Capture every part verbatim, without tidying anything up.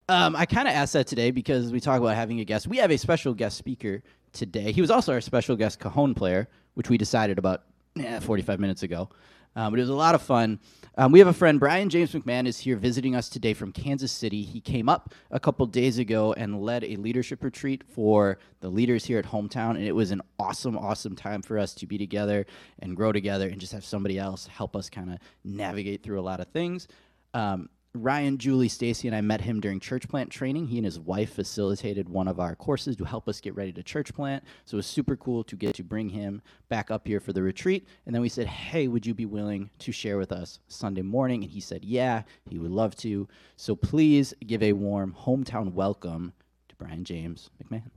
Um, I kind of asked that today because we talk about having a guest. We have a special guest speaker today. He was also our special guest cajon player, which we decided about eh, forty-five minutes ago. Um, but it was a lot of fun. Um, we have a friend, Brian James McMahon, is here visiting us today from Kansas City. He came up a couple days ago and led a leadership retreat for the leaders here at Hometown, and it was an awesome, awesome time for us to be together and grow together and just have somebody else help us kind of navigate through a lot of things. Um, Ryan, Julie, Stacy, and I met him during church plant training. He and his wife facilitated one of our courses to help us get ready to church plant. So it was super cool to get to bring him back up here for the retreat. And then we said, hey, would you be willing to share with us Sunday morning? And he said, yeah, he would love to. So please give a warm hometown welcome to Brian James McMahon.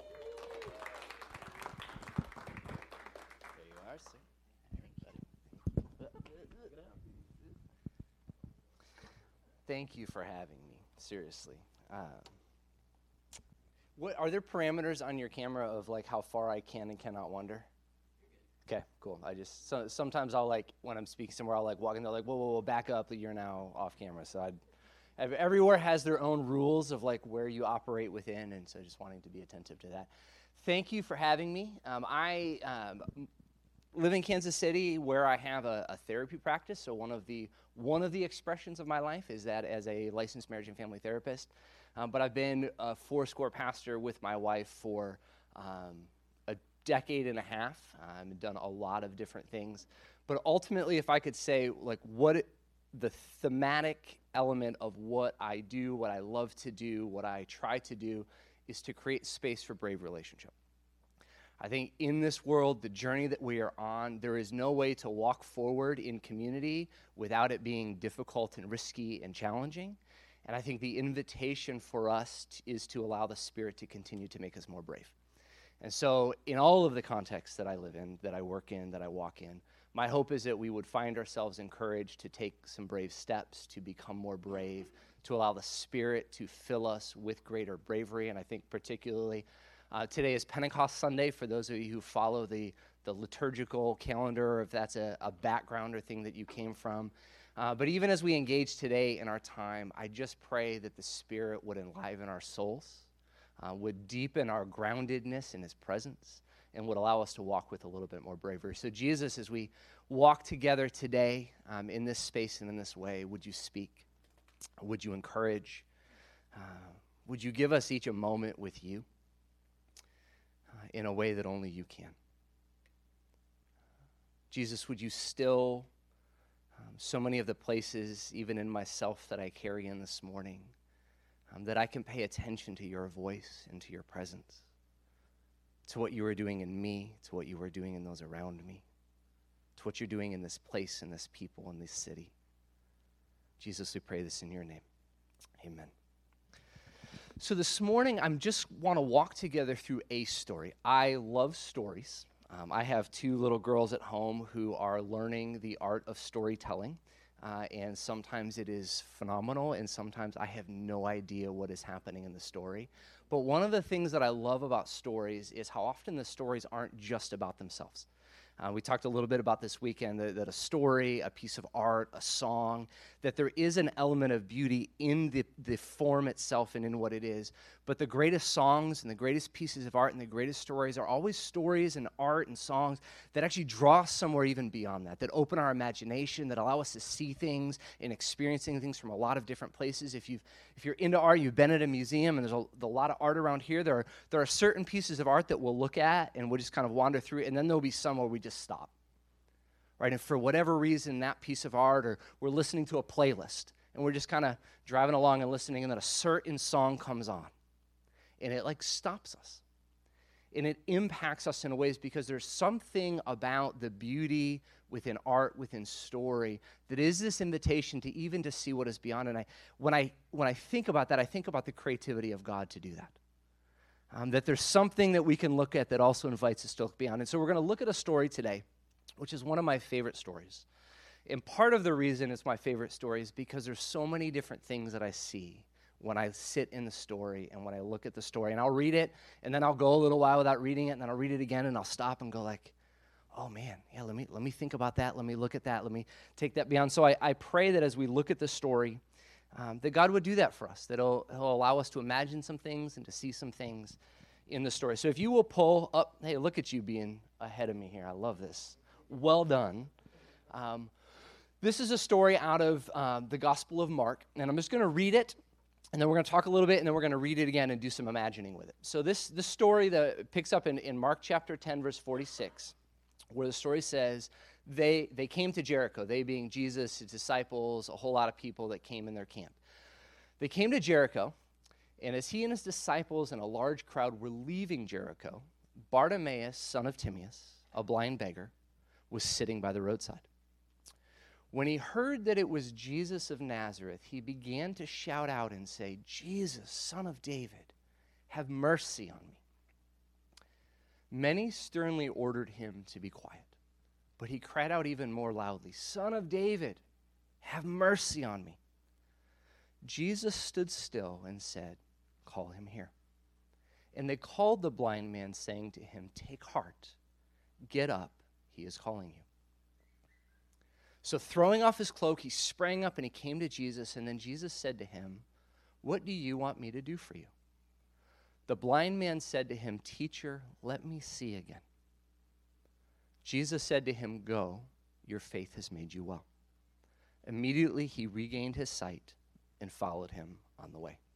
Thank you for having me, seriously. Uh, what are there parameters on your camera of like how far I can and cannot wander? Okay, cool. I just, so, sometimes I'll like, when I'm speaking somewhere, I'll like walk and they're like, whoa, whoa, whoa, back up, you're now off camera. So I'd, everywhere has their own rules of like where you operate within, and so just wanting to be attentive to that. Thank you for having me. Um, I um, live in Kansas City where I have a, a therapy practice, so one of the one of the expressions of my life is that as a licensed marriage and family therapist. Um, but I've been a four-score pastor with my wife for um, a decade and a half. I've um, done a lot of different things. But ultimately, if I could say, like, what it, the thematic element of what I do, what I love to do, what I try to do, is to create space for brave relationship. I think in this world, the journey that we are on, there is no way to walk forward in community without it being difficult and risky and challenging. And I think the invitation for us t- is to allow the Spirit to continue to make us more brave. And so in all of the contexts that I live in, that I work in, that I walk in, my hope is that we would find ourselves encouraged to take some brave steps, to become more brave, to allow the Spirit to fill us with greater bravery. And I think particularly Uh, today is Pentecost Sunday, for those of you who follow the, the liturgical calendar, if that's a, a background or thing that you came from. Uh, but even as we engage today in our time, I just pray that the Spirit would enliven our souls, uh, would deepen our groundedness in His presence, and would allow us to walk with a little bit more bravery. So Jesus, as we walk together today um, in this space and in this way, would you speak? Would you encourage? Uh, would you give us each a moment with you in a way that only you can? Jesus, would you still um, so many of the places, even in myself, that I carry in this morning, um, that I can pay attention to your voice and to your presence, to what you are doing in me, to what you are doing in those around me, to what you're doing in this place, in this people, in this city. Jesus, we pray this in your name. Amen. So this morning, I just want to walk together through a story. I love stories. Um, I have two little girls at home who are learning the art of storytelling, uh, and sometimes it is phenomenal, and sometimes I have no idea what is happening in the story. But one of the things that I love about stories is how often the stories aren't just about themselves. Uh, we talked a little bit about this weekend that, that a story, a piece of art, a song, that there is an element of beauty in the, the form itself and in what it is. But the greatest songs and the greatest pieces of art and the greatest stories are always stories and art and songs that actually draw us somewhere even beyond that, that open our imagination, that allow us to see things and experiencing things from a lot of different places. If you've if you're into art, you've been at a museum, and there's a, a lot of art around here, there are, there are certain pieces of art that we'll look at and we'll just kind of wander through it, and then there'll be some where we just stop. Right? And for whatever reason, that piece of art, or we're listening to a playlist, and we're just kind of driving along and listening, and then a certain song comes on, and it like stops us. And it impacts us in ways because there's something about the beauty within art, within story, that is this invitation to even to see what is beyond. And I, when I when I think about that, I think about the creativity of God to do that. Um, that there's something that we can look at that also invites us to look beyond. And so we're going to look at a story today, which is one of my favorite stories. And part of the reason it's my favorite story is because there's so many different things that I see when I sit in the story and when I look at the story. And I'll read it, and then I'll go a little while without reading it, and then I'll read it again, and I'll stop and go like, oh man, yeah, let me let me think about that, let me look at that, let me take that beyond. So I, I pray that as we look at the story, um, that God would do that for us, that he'll, he'll allow us to imagine some things and to see some things in the story. So if you will pull up, hey, look at you being ahead of me here. I love this. Well done. Um, this is a story out of uh, the Gospel of Mark, and I'm just going to read it, and then we're going to talk a little bit, and then we're going to read it again and do some imagining with it. So this, this story that picks up in, in Mark chapter ten, verse forty-six, where the story says, they, they came to Jericho, they being Jesus, his disciples, a whole lot of people that came in their camp. They came to Jericho, and as he and his disciples and a large crowd were leaving Jericho, Bartimaeus, son of Timaeus, a blind beggar, was sitting by the roadside. When he heard that it was Jesus of Nazareth, he began to shout out and say, "Jesus, son of David, have mercy on me." Many sternly ordered him to be quiet, but he cried out even more loudly, "Son of David, have mercy on me." Jesus stood still and said, "Call him here." And they called the blind man, saying to him, "Take heart, get up, he is calling you." So throwing off his cloak, he sprang up and he came to Jesus, and then Jesus said to him, "What do you want me to do for you?" The blind man said to him, "Teacher, let me see again." Jesus said to him, "Go, your faith has made you well." Immediately he regained his sight and followed him on the way.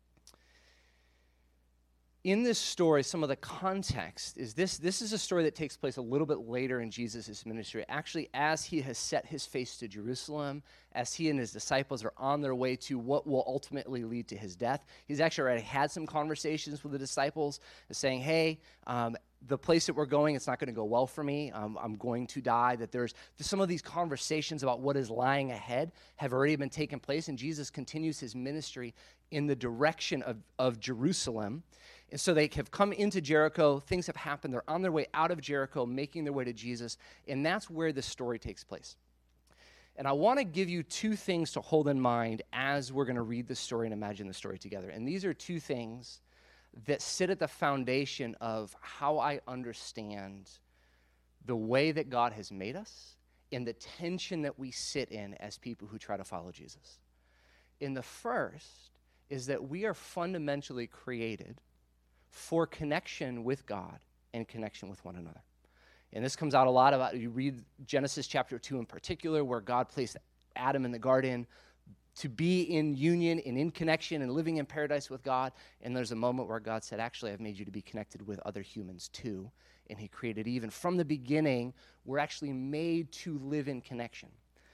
In this story, some of the context is this. This is a story that takes place a little bit later in Jesus' ministry. Actually, as he has set his face to Jerusalem, as he and his disciples are on their way to what will ultimately lead to his death, he's actually already had some conversations with the disciples saying, hey, um, the place that we're going, it's not going to go well for me. Um, I'm going to die. That there's some of these conversations about what is lying ahead have already been taking place, and Jesus continues his ministry in the direction of, of Jerusalem. And so they have come into Jericho. Things have happened. They're on their way out of Jericho, making their way to Jesus, and that's where the story takes place. And I want to give you two things to hold in mind as we're going to read the story and imagine the story together. And these are two things that sit at the foundation of how I understand the way that God has made us and the tension that we sit in as people who try to follow Jesus. And the first is that we are fundamentally created for connection with God and connection with one another. And this comes out a lot about, you read Genesis chapter two in particular, where God placed Adam in the garden to be in union and in connection and living in paradise with God. And there's a moment where God said, actually, I've made you to be connected with other humans too. And he created Eve. And from the beginning, we're actually made to live in connection.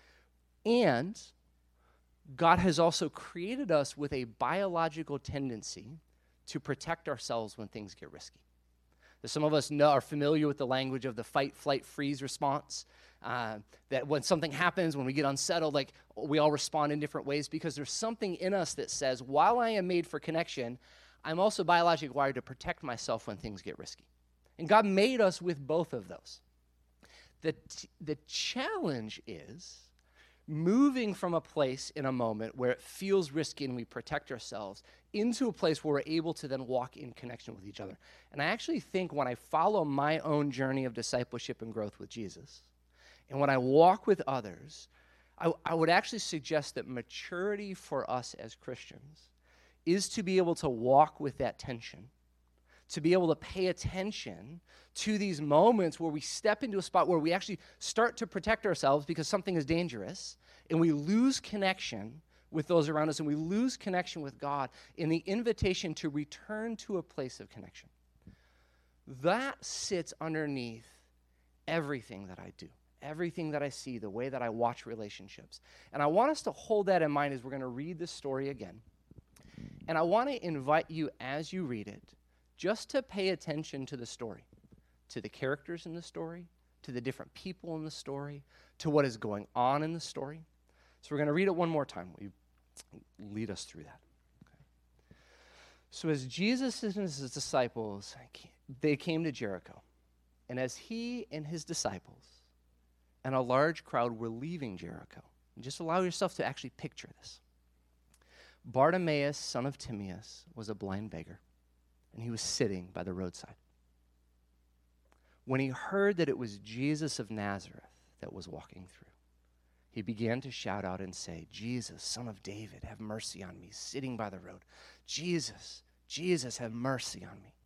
And God has also created us with a biological tendency to protect ourselves when things get risky. Some of us know, are familiar with the language of the fight, flight, freeze response, uh, that when something happens, when we get unsettled, like we all respond in different ways because there's something in us that says, while I am made for connection, I'm also biologically wired to protect myself when things get risky. And God made us with both of those. The, t- the challenge is moving from a place in a moment where it feels risky and we protect ourselves into a place where we're able to then walk in connection with each other. And I actually think when I follow my own journey of discipleship and growth with Jesus, and when I walk with others, I, I would actually suggest that maturity for us as Christians is to be able to walk with that tension, to be able to pay attention to these moments where we step into a spot where we actually start to protect ourselves because something is dangerous, and we lose connection with those around us, and we lose connection with God in the invitation to return to a place of connection. That sits underneath everything that I do, everything that I see, the way that I watch relationships. And I want us to hold that in mind as we're going to read this story again. And I want to invite you, as you read it, just to pay attention to the story, to the characters in the story, to the different people in the story, to what is going on in the story. So we're going to read it one more time. Will you lead us through that? Okay. So as Jesus and his disciples, they came to Jericho, and as he and his disciples and a large crowd were leaving Jericho, and just allow yourself to actually picture this. Bartimaeus, son of Timaeus, was a blind beggar, and he was sitting by the roadside. When he heard that it was Jesus of Nazareth that was walking through, he began to shout out and say, Jesus, Son of David, have mercy on me, sitting by the road. Jesus, Jesus, have mercy on me.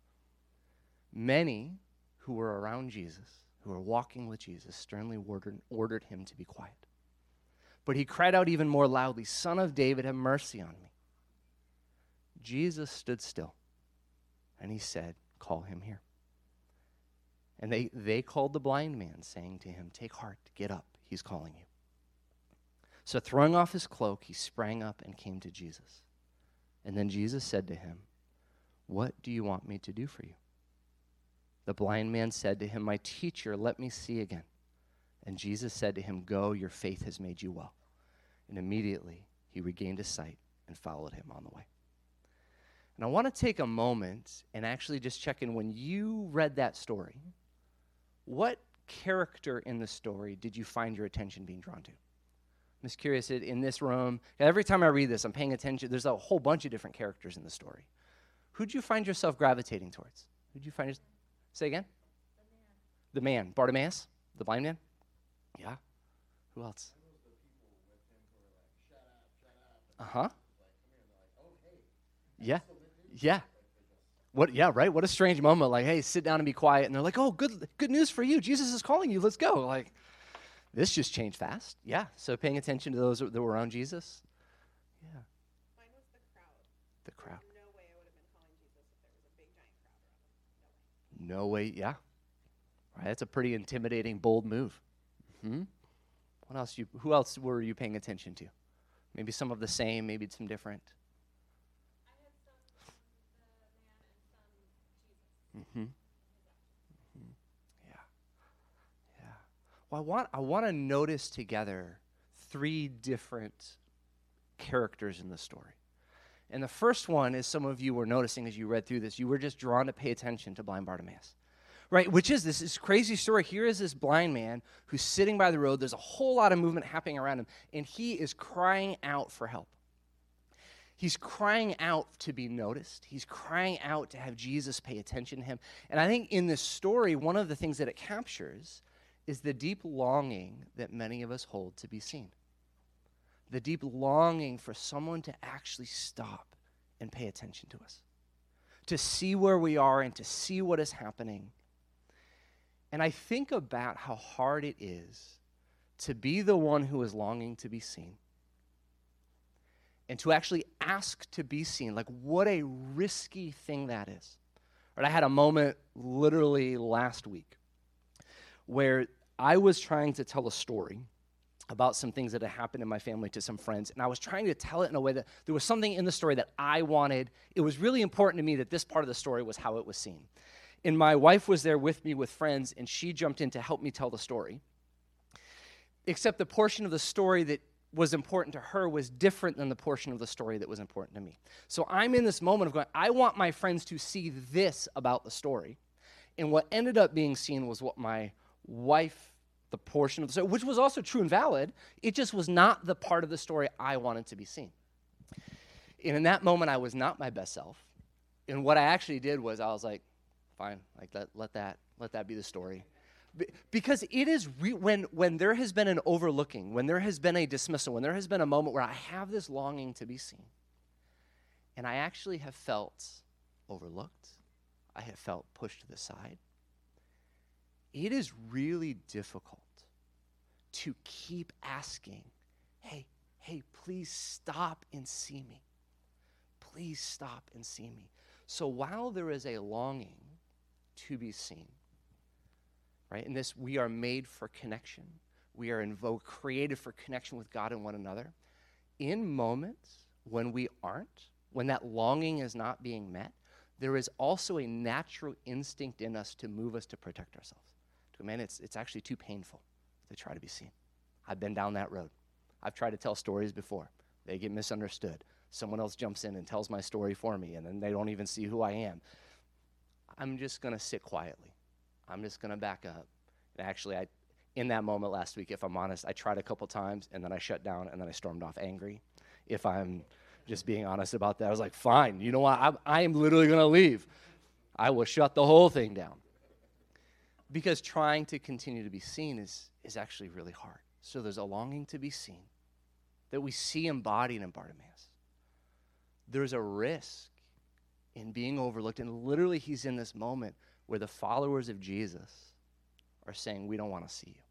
Many who were around Jesus, who were walking with Jesus, sternly ordered, ordered him to be quiet. But he cried out even more loudly, Son of David, have mercy on me. Jesus stood still, and he said, call him here. And they, they called the blind man, saying to him, take heart, get up, he's calling you. So throwing off his cloak, he sprang up and came to Jesus. And then Jesus said to him, what do you want me to do for you? The blind man said to him, my teacher, let me see again. And Jesus said to him, go, your faith has made you well. And immediately he regained his sight and followed him on the way. And I want to take a moment and actually just check in. When you read that story, what character in the story did you find your attention being drawn to? I'm just curious, in this room, every time I read this, I'm paying attention. There's a whole bunch of different characters in the story. Who'd you find yourself gravitating towards? Who'd you find yourself? Say again? The man. The man. Bartimaeus? The blind man? Yeah. Who else? Uh-huh. Yeah. Yeah. What? Yeah, right? What a strange moment. Like, hey, sit down and be quiet. And they're like, oh, good good news for you. Jesus is calling you. Let's go. Like, this just changed fast. Yeah. So paying attention to those that were around Jesus. Yeah. Mine was the crowd. The crowd. There's no way I would have been calling Jesus if there was a big, giant crowd around him. No way. No way. Yeah. Right. That's a pretty intimidating, bold move. Hmm. What else? You? Who else were you paying attention to? Maybe some of the same, maybe some different. Mm-hmm. Mm-hmm. Yeah. Yeah. Well, I want I want to notice together three different characters in the story. And the first one is, some of you were noticing as you read through this, you were just drawn to pay attention to blind Bartimaeus. Right, which is this, this crazy story. Here is this blind man who's sitting by the road. There's a whole lot of movement happening around him, and he is crying out for help. He's crying out to be noticed. He's crying out to have Jesus pay attention to him. And I think in this story, one of the things that it captures is the deep longing that many of us hold to be seen. The deep longing for someone to actually stop and pay attention to us, to see where we are and to see what is happening. And I think about how hard it is to be the one who is longing to be seen and to actually ask to be seen. Like, what a risky thing that is. Right? I had a moment literally last week where I was trying to tell a story about some things that had happened in my family to some friends, and I was trying to tell it in a way that there was something in the story that I wanted. It was really important to me that this part of the story was how it was seen. And my wife was there with me with friends, and she jumped in to help me tell the story. Except the portion of the story that was important to her was different than the portion of the story that was important to me. So I'm in this moment of going, I want my friends to see this about the story. And what ended up being seen was what my wife, the portion of the story, which was also true and valid, it just was not the part of the story I wanted to be seen. And in that moment, I was not my best self. And what I actually did was I was like, fine, like let, let that let that be the story. Be, because it is, re- when, when there has been an overlooking, when there has been a dismissal, when there has been a moment where I have this longing to be seen, and I actually have felt overlooked, I have felt pushed to the side, it is really difficult to keep asking, hey, hey, please stop and see me. Please stop and see me. So while there is a longing to be seen, right? In this, we are made for connection. We are invo- created for connection with God and one another. In moments when we aren't, when that longing is not being met, there is also a natural instinct in us to move us to protect ourselves. To, man, it's, it's actually too painful to try to be seen. I've been down that road. I've tried to tell stories before. They get misunderstood. Someone else jumps in and tells my story for me, and then they don't even see who I am. I'm just going to sit quietly. I'm just going to back up. And actually, I, in that moment last week, if I'm honest, I tried a couple times, and then I shut down, and then I stormed off angry. If I'm just being honest about that, I was like, fine, you know what? I, I am literally going to leave. I will shut the whole thing down. Because trying to continue to be seen is, is actually really hard. So there's a longing to be seen that we see embodied in Bartimaeus. There's a risk in being overlooked. And literally he's in this moment where the followers of Jesus are saying, we don't want to see you.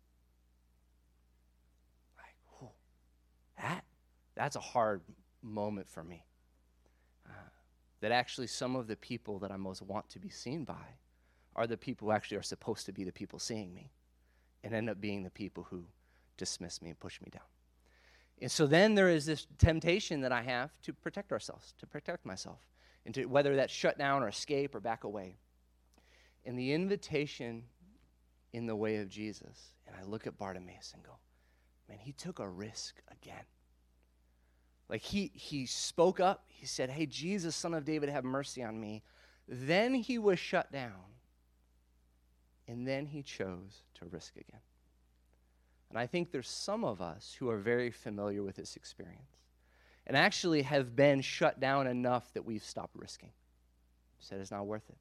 Like, whew, that, that's a hard moment for me. Uh, that actually some of the people that I most want to be seen by are the people who actually are supposed to be the people seeing me and end up being the people who dismiss me and push me down. And so then there is this temptation that I have to protect ourselves, to protect myself, and to, whether that's shut down or escape or back away. And the invitation in the way of Jesus, and I look at Bartimaeus and go, man, he took a risk again. Like he he spoke up, he said, hey, Jesus, Son of David, have mercy on me. Then he was shut down, and then he chose to risk again. And I think there's some of us who are very familiar with this experience and actually have been shut down enough that we've stopped risking. Said it's not worth it.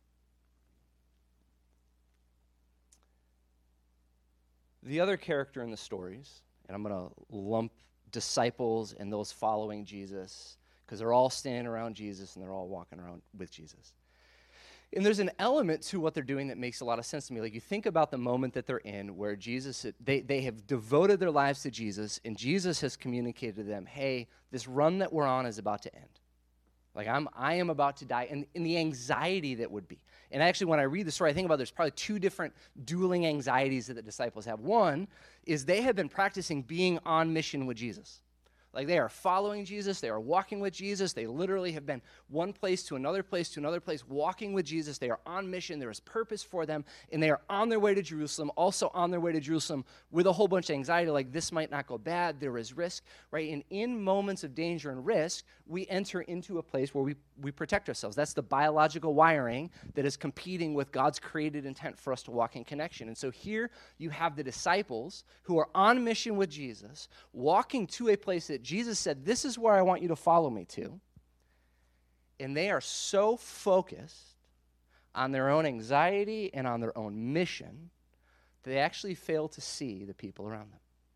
The other character in the stories, and I'm going to lump disciples and those following Jesus, because they're all standing around Jesus and they're all walking around with Jesus. And there's an element to what they're doing that makes a lot of sense to me. Like you think about the moment that they're in where Jesus, they, they have devoted their lives to Jesus, and Jesus has communicated to them, hey, this run that we're on is about to end. Like I'm, I am about to die, and, and the anxiety that would be. And actually, when I read the story, I think about there's probably two different dueling anxieties that the disciples have. One is they have been practicing being on mission with Jesus. Like they are following Jesus, they are walking with Jesus, they literally have been one place to another place to another place, walking with Jesus. They are on mission, there is purpose for them, and they are on their way to Jerusalem, also on their way to Jerusalem with a whole bunch of anxiety, like this might not go bad, there is risk, right? And in moments of danger and risk, we enter into a place where we, we protect ourselves. That's the biological wiring that is competing with God's created intent for us to walk in connection. And so here you have the disciples who are on mission with Jesus, walking to a place that Jesus said, this is where I want you to follow me to. And they are so focused on their own anxiety and on their own mission, they actually fail to see the people around them.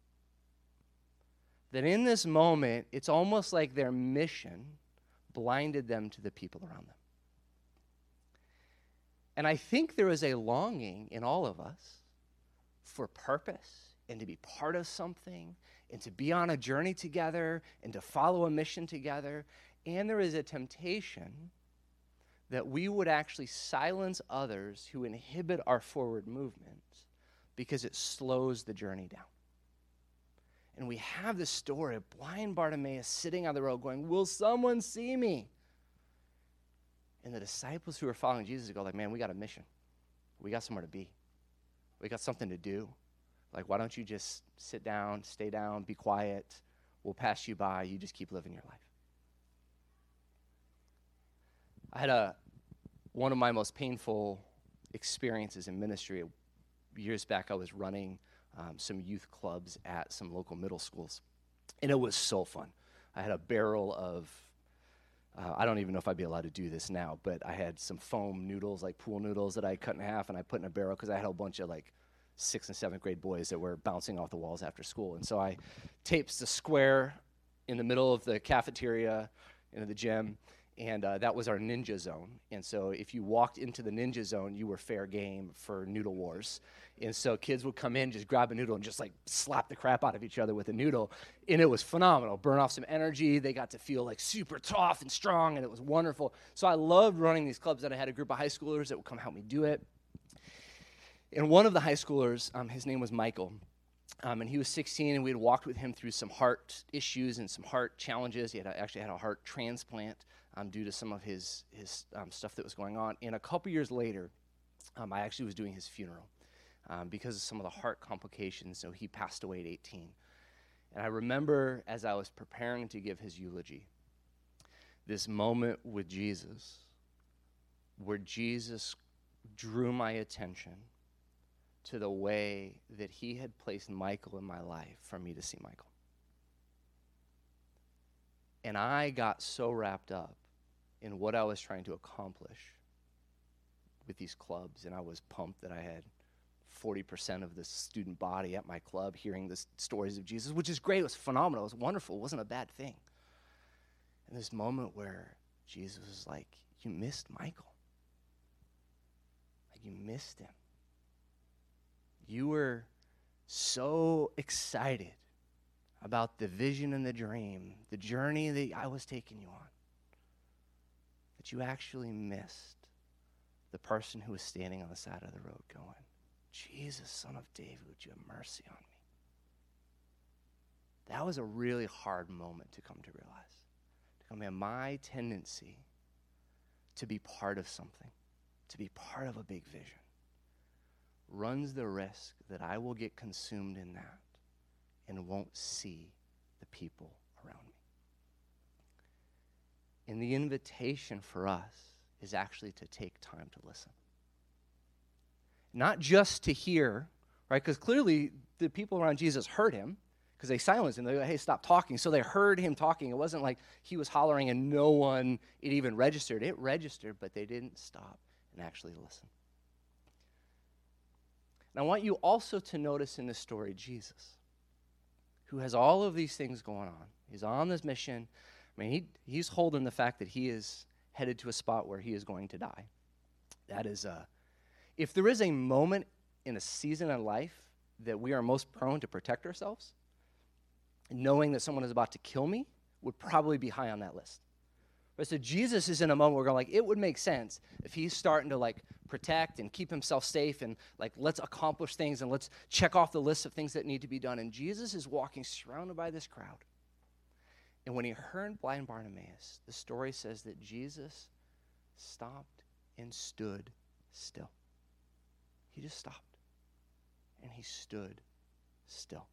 That in this moment, it's almost like their mission blinded them to the people around them. And I think there is a longing in all of us for purpose and to be part of something and to be on a journey together and to follow a mission together. And there is a temptation that we would actually silence others who inhibit our forward movement because it slows the journey down. And we have this story of blind Bartimaeus sitting on the road going, will someone see me? And the disciples who are following Jesus go like, man, we got a mission. We got somewhere to be. We got something to do. Like, why don't you just sit down, stay down, be quiet. We'll pass you by. You just keep living your life. I had a one of my most painful experiences in ministry. Years back, I was running um, some youth clubs at some local middle schools, and it was so fun. I had a barrel of, uh, I don't even know if I'd be allowed to do this now, but I had some foam noodles, like pool noodles that I cut in half, and I put in a barrel because I had a bunch of like sixth and seventh grade boys that were bouncing off the walls after school. And so I taped the square in the middle of the cafeteria into the gym, and uh, that was our ninja zone. And so if you walked into the ninja zone, you were fair game for noodle wars. And so kids would come in, just grab a noodle and just like slap the crap out of each other with a noodle. And it was phenomenal. Burn off some energy. They got to feel like super tough and strong, and it was wonderful. So I loved running these clubs, and I had a group of high schoolers that would come help me do it. And one of the high schoolers, um, his name was Michael, um, and he was sixteen, and we had walked with him through some heart issues and some heart challenges. He had a, actually had a heart transplant um, due to some of his, his um, stuff that was going on. And a couple years later, um, I actually was doing his funeral um, because of some of the heart complications, so he passed away at eighteen. And I remember as I was preparing to give his eulogy, this moment with Jesus where Jesus drew my attention to the way that he had placed Michael in my life for me to see Michael. And I got so wrapped up in what I was trying to accomplish with these clubs, and I was pumped that I had forty percent of the student body at my club hearing the s- stories of Jesus, which is great. It was phenomenal. It was wonderful. It wasn't a bad thing. And this moment where Jesus was like, you missed Michael. Like, you missed him. You were so excited about the vision and the dream, the journey that I was taking you on, that you actually missed the person who was standing on the side of the road going, Jesus, Son of David, would you have mercy on me? That was a really hard moment to come to realize. To come, man, my tendency to be part of something, to be part of a big vision, runs the risk that I will get consumed in that and won't see the people around me. And the invitation for us is actually to take time to listen. Not just to hear, right? Because clearly the people around Jesus heard him because they silenced him. They go, hey, stop talking. So they heard him talking. It wasn't like he was hollering and no one, it even registered. It registered, but they didn't stop and actually listen. And I want you also to notice in this story Jesus, who has all of these things going on. He's on this mission. I mean, he he's holding the fact that he is headed to a spot where he is going to die. That is, uh, if there is a moment in a season of life that we are most prone to protect ourselves, knowing that someone is about to kill me would probably be high on that list. Right, so Jesus is in a moment where we're going, like, it would make sense if he's starting to, like, protect and keep himself safe and, like, let's accomplish things and let's check off the list of things that need to be done. And Jesus is walking surrounded by this crowd. And when he heard blind Bartimaeus, the story says that Jesus stopped and stood still. He just stopped and he stood still.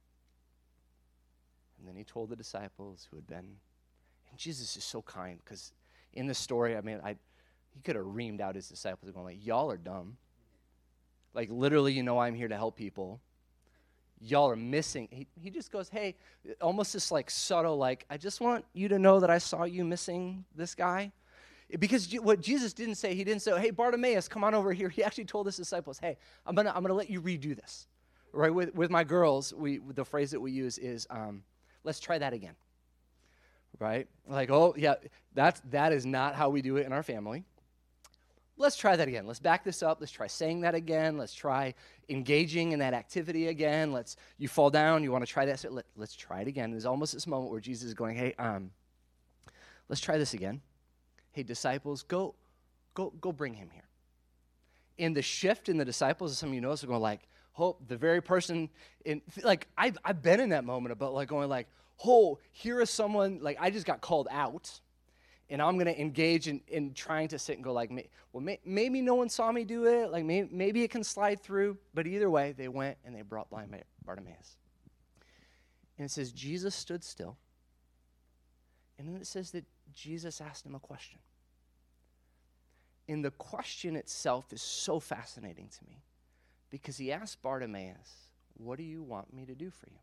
And then he told the disciples who had been, and Jesus is so kind because in the story, I mean, I he could have reamed out his disciples and going like, y'all are dumb. Like, literally, you know I'm here to help people. Y'all are missing. He, he just goes, hey, almost this like subtle, like, I just want you to know that I saw you missing this guy. Because G- what Jesus didn't say, he didn't say, hey, Bartimaeus, come on over here. He actually told his disciples, hey, I'm going to I'm gonna let you redo this. Right, with, with my girls, we the phrase that we use is, um, let's try that again. Right? Like, oh, yeah, that's, that is not how we do it in our family. Let's try that again. Let's back this up. Let's try saying that again. Let's try engaging in that activity again. Let's, you fall down, you want to try that. So let, let's try it again. There's almost this moment where Jesus is going, hey, um, let's try this again. Hey, disciples, go, go, go bring him here. In the shift in the disciples, as some of you notice, are going like, oh, the very person, in like, I've, I've been in that moment about like going like, oh, here is someone, like I just got called out, and I'm going to engage in, in trying to sit and go like, well, may, maybe no one saw me do it, like maybe, maybe it can slide through, but either way, they went and they brought blind Bartimaeus. And it says Jesus stood still, and then it says that Jesus asked him a question. And the question itself is so fascinating to me because he asked Bartimaeus, what do you want me to do for you?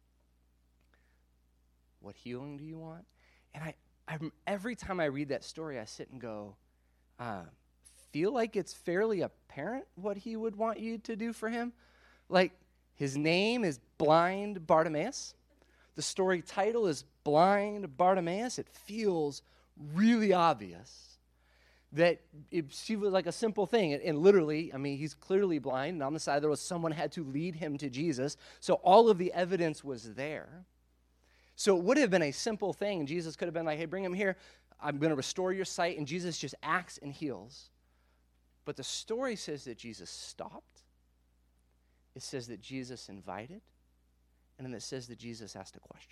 What healing do you want? And I, I'm, every time I read that story, I sit and go, uh, feel like it's fairly apparent what he would want you to do for him. Like, his name is Blind Bartimaeus. The story title is Blind Bartimaeus. It feels really obvious that it seemed like a simple thing. And, and literally, I mean, he's clearly blind. And on the side, there was someone had to lead him to Jesus. So all of the evidence was there. So it would have been a simple thing. And Jesus could have been like, hey, bring him here. I'm going to restore your sight. And Jesus just acts and heals. But the story says that Jesus stopped. It says that Jesus invited. And then it says that Jesus asked a question.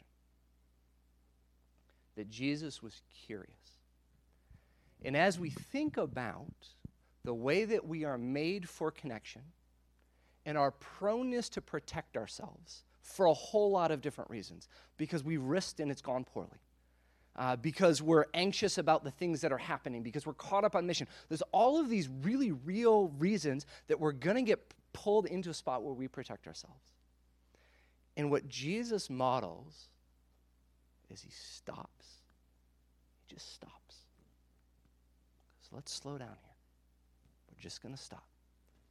That Jesus was curious. And as we think about the way that we are made for connection and our proneness to protect ourselves for a whole lot of different reasons, because we've risked and it's gone poorly, uh, because we're anxious about the things that are happening, because we're caught up on mission. There's all of these really real reasons that we're going to get pulled into a spot where we protect ourselves. And what Jesus models is he stops. He just stops. So let's slow down here. We're just going to stop.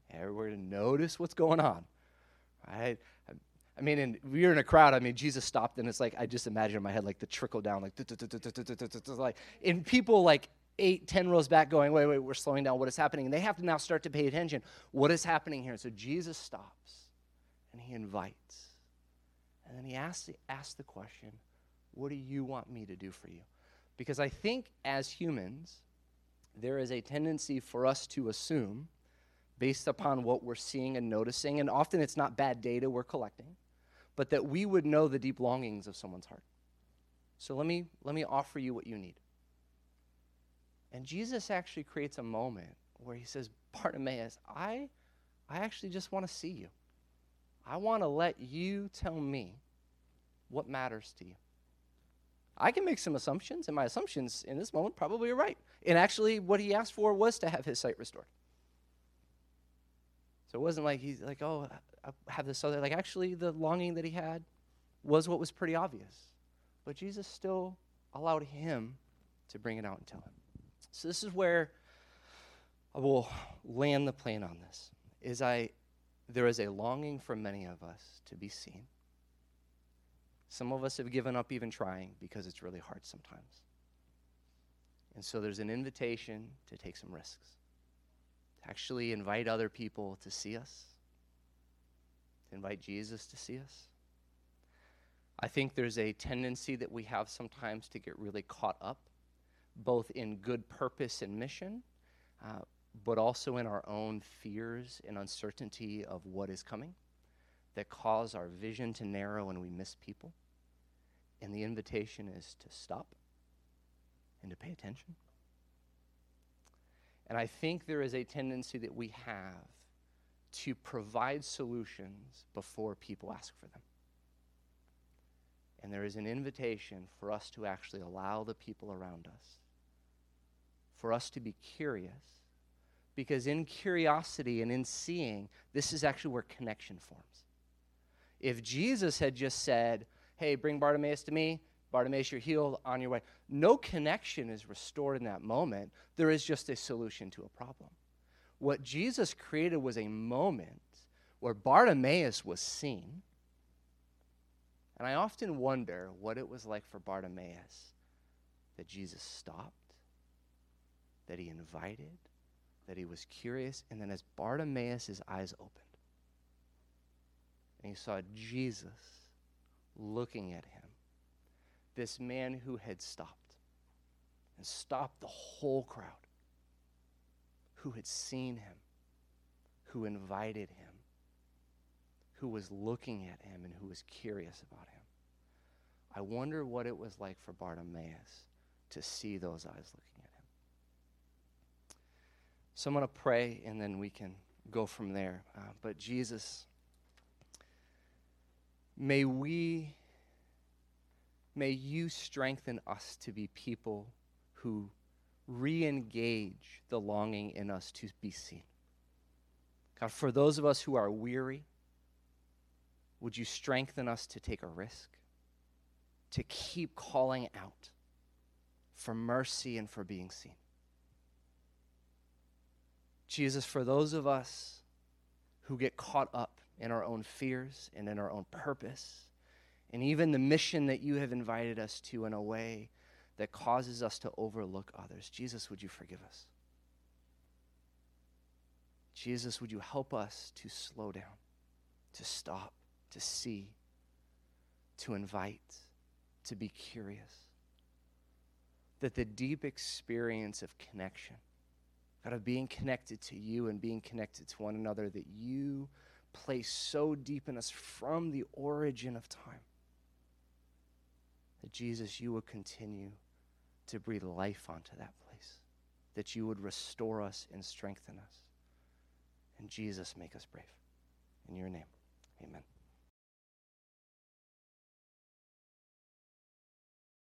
Everywhere to notice what's going on, right? I, I mean, and we were in a crowd. I mean, Jesus stopped, and it's like I just imagine in my head like the trickle down, like like, and people like eight, ten rows back going, wait, wait, we're slowing down. What is happening? And they have to now start to pay attention. What is happening here? So Jesus stops, and he invites, and then he asks asks the question, what do you want me to do for you? Because I think as humans, there is a tendency for us to assume, based upon what we're seeing and noticing, and often it's not bad data we're collecting, but that we would know the deep longings of someone's heart. So let me let me offer you what you need. And Jesus actually creates a moment where he says, Bartimaeus, I, I actually just want to see you. I want to let you tell me what matters to you. I can make some assumptions, and my assumptions in this moment probably are right. And actually, what he asked for was to have his sight restored. So it wasn't like he's like, oh, I have this other, like actually the longing that he had was what was pretty obvious. But Jesus still allowed him to bring it out and tell him. So this is where I will land the plane on this, is I, there is a longing for many of us to be seen. Some of us have given up even trying because it's really hard sometimes. And so there's an invitation to take some risks, to actually invite other people to see us, to invite Jesus to see us. I think there's a tendency that we have sometimes to get really caught up, both in good purpose and mission, uh, but also in our own fears and uncertainty of what is coming, that cause our vision to narrow and we miss people. And the invitation is to stop and to pay attention. And I think there is a tendency that we have to provide solutions before people ask for them. And there is an invitation for us to actually allow the people around us, for us to be curious, because in curiosity and in seeing, this is actually where connection forms. If Jesus had just said, hey, bring Bartimaeus to me, Bartimaeus, you're healed, on your way. No connection is restored in that moment. There is just a solution to a problem. What Jesus created was a moment where Bartimaeus was seen. And I often wonder what it was like for Bartimaeus that Jesus stopped, that he invited, that he was curious, and then as Bartimaeus' eyes opened, and he saw Jesus looking at him, this man who had stopped and stopped the whole crowd, who had seen him, who invited him, who was looking at him and who was curious about him. I wonder what it was like for Bartimaeus to see those eyes looking at him. So I'm going to pray and then we can go from there. Uh, but Jesus, may we, may you strengthen us to be people who re-engage the longing in us to be seen. God, for those of us who are weary, would you strengthen us to take a risk, to keep calling out for mercy and for being seen? Jesus, for those of us who get caught up in our own fears and in our own purpose, and even the mission that you have invited us to in a way that causes us to overlook others, Jesus, would you forgive us? Jesus, would you help us to slow down, to stop, to see, to invite, to be curious? That the deep experience of connection, God, of being connected to you and being connected to one another, that you place so deep in us from the origin of time, that Jesus, you would continue to breathe life onto that place, that you would restore us and strengthen us. And Jesus, make us brave. In your name, amen.